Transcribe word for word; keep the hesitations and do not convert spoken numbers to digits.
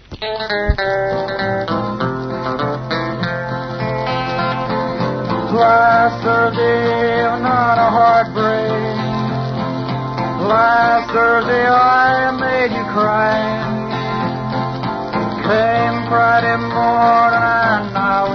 Last Thursday, not a heartbreak. Last Thursday, I made you cry. Came Friday morning, and I